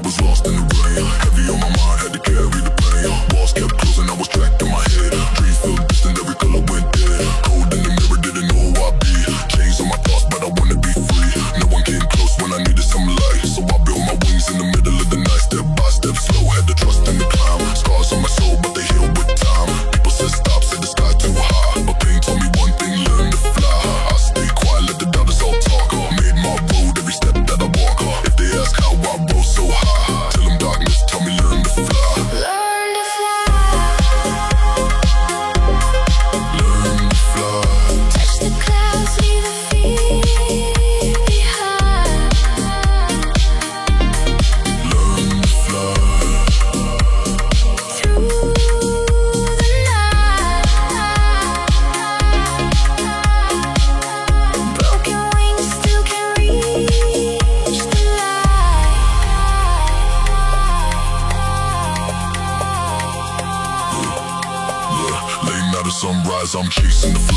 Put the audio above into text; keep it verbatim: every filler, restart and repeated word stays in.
was lost in the rain. Heavy on my mind, had to carry the pain. Walls kept closing, I was trapped in my head. Dreams felt distant, every color went dead. Cold in the mirror, didn't know who I'd be. Chains on my thoughts, but I wanna be free. No one came close when I needed some light, so I built my wings in the middle of the night. Step by step, slow, had to trust in the climb. Scars on my soul, but they heal with time. People said stop, said the sky too high, but pain told me one thing, learn to fly. I stay quiet, let the doubters all talk. Made my road every step that I walk. If they ask how I rose so high, tell them darkness, tell me learn to fly. Learn to fly. Learn to fly. Touch the clouds, leave the fear behind. Learn to fly. Through the night. Broken wings still can reach the light. Yeah, late night or sunrise, I'm chasing the